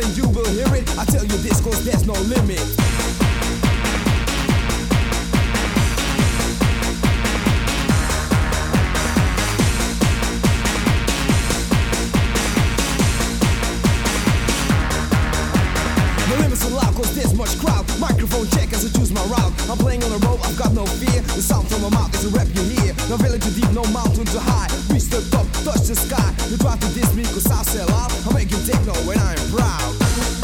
and you will hear it. I tell you this cause there's no limit. The limits are loud cause there's much crowd. Microphone check as I choose my route. I'm playing on the road, I've got no fear. The sound from my mouth is a rap you hear. No valley too deep, no mountain too high. Reach the top, touch the sky. You try to diss me cause I sell out. I'm making techno when I'm proud.